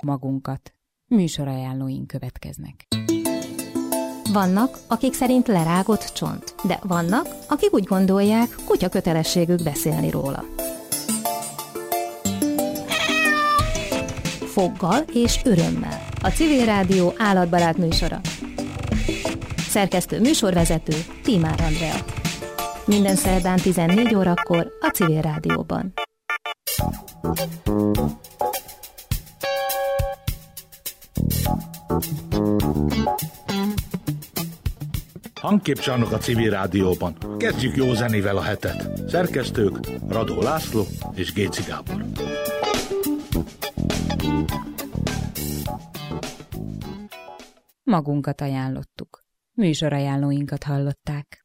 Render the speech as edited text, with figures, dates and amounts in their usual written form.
magunkat. Műsorajánlóink következnek. Vannak, akik szerint lerágott csont, de vannak, akik úgy gondolják, kutya kötelességük beszélni róla. Foggal és örömmel. A Civil Rádió állatbarát műsora. Szerkesztő műsorvezető Tímár Andrea. Minden szerdán 14 órakor a Civil Rádióban. Hangképcsarnok a Civil Rádióban. Kezdjük jó zenével a hetet. Szerkesztők Radó László és Géci Gábor. Magunkat ajánlottuk. Műsorajánlóinkat hallották.